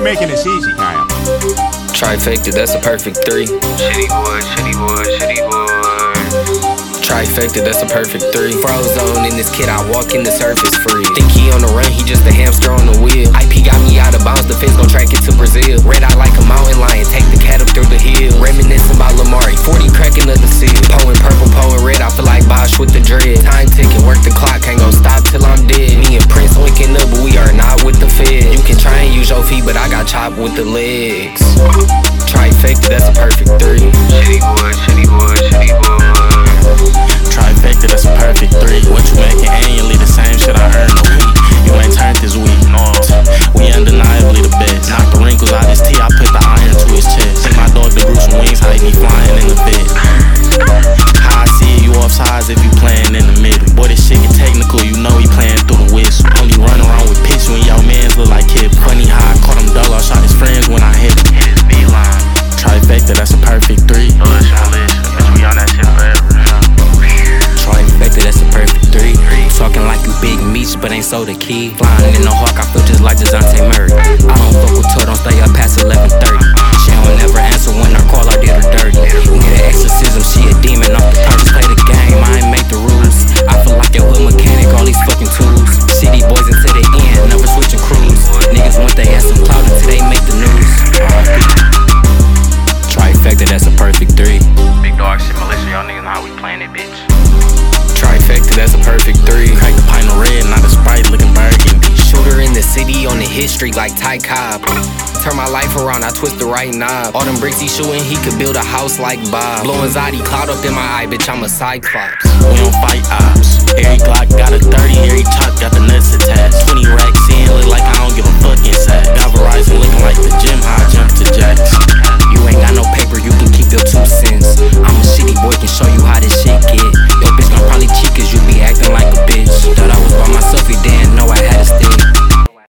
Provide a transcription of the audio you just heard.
making this easy, Kyle. Trifecta, that's a perfect three. Shitty boy, shitty boy, shitty boy. Trifecta, that's a perfect three. Frozone in this kid, I walk in the surface free. Think he on the run, he just a hamster on the wheel. IP got me out of bounds, the fence gon' track it to Brazil. Red eye like a mountain lion, take the cat up through the hill. Reminiscing about Lamari, 40 cracking of the seal. Poeing purple, poeing red, I feel like Bosch with the dread. Time ticking, work the clock, can't go stop till I'm dead. Me and Prince winking up, but we are not with the Fed. You can try and use your feet, but I got chopped with the legs. Trifecta, that's a perfect three. Shitty boy, shitty boy, shitty boy. Trifecta, that's a perfect three. What you making annually, the same shit I earned a week. You ain't turned this week, no. We undeniably the best. Knock the wrinkles out his teeth, I put the iron to his chest. Take my dog to Bruce Wings, how he be flying in the bed. How I see it, you offsides if you playing in the middle. Boy, this shit get technical, you know he playing through the whistle. Only run around with pitch when y'all mans look like kid. Funny how I caught him dull, I shot his friends when I hit him. Hit his beeline. Trifecta, that's a perfect three. Militia, bitch, we on that shit forever. Trifecta, that's a perfect three. Talking like you big meats, but ain't so the key. Flying in the hawk, I feel just like DeJounte Murray. I don't fuck with her, don't stay up past 11:30. She don't never answer when I call, I did her dirty. We need an exorcism, she a demon off the purpose. Play the game, I ain't make the rules. I feel like a hood mechanic, all these fucking tools. City boys until the end, never switching crews. Niggas want they ass some clout until they make the news. Trifecta, that's a perfect three. Big dog shit, militia, y'all niggas know how we playing it, bitch. Trifecta, that's a perfect three. Crack the pint of red, not a Sprite looking burgundy. Shooter in the city on the hit streak like Ty Cobb. Turn my life around, I twist the right knob. All them bricks he shooting, he could build a house like Bob. Blowing Zodi, cloud up in my eye, bitch, I'm a Cyclops. We don't fight ops. Every Glock got a 30, every chop got